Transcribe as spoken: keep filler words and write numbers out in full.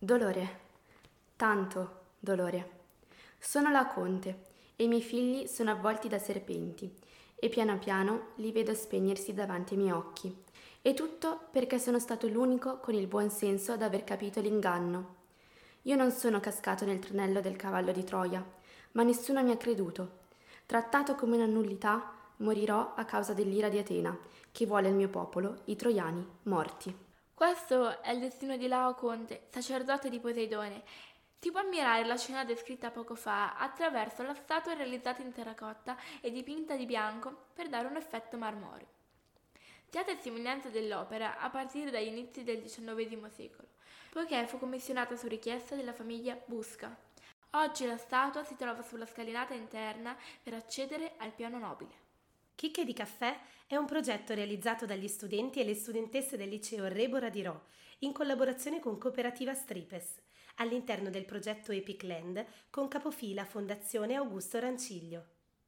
Dolore, tanto dolore. Sono la Conte e i miei figli sono avvolti da serpenti e piano piano li vedo spegnersi davanti ai miei occhi. E tutto perché sono stato l'unico con il buon senso ad aver capito l'inganno. Io non sono cascato nel tranello del cavallo di Troia, ma nessuno mi ha creduto. Trattato come una nullità, morirò a causa dell'ira di Atena, che vuole il mio popolo, i troiani, morti. Questo è il destino di Laoconte, sacerdote di Poseidone. Si può ammirare la scena descritta poco fa attraverso la statua realizzata in terracotta e dipinta di bianco per dare un effetto marmoreo. Si ha testimonianza dell'opera a partire dagli inizi del diciannovesimo secolo, poiché fu commissionata su richiesta della famiglia Busca. Oggi la statua si trova sulla scalinata interna per accedere al piano nobile. Chicche di caffè è un progetto realizzato dagli studenti e le studentesse del liceo Rebora di Rho in collaborazione con Cooperativa Stripes all'interno del progetto Epic Land con capofila Fondazione Augusto Ranciglio.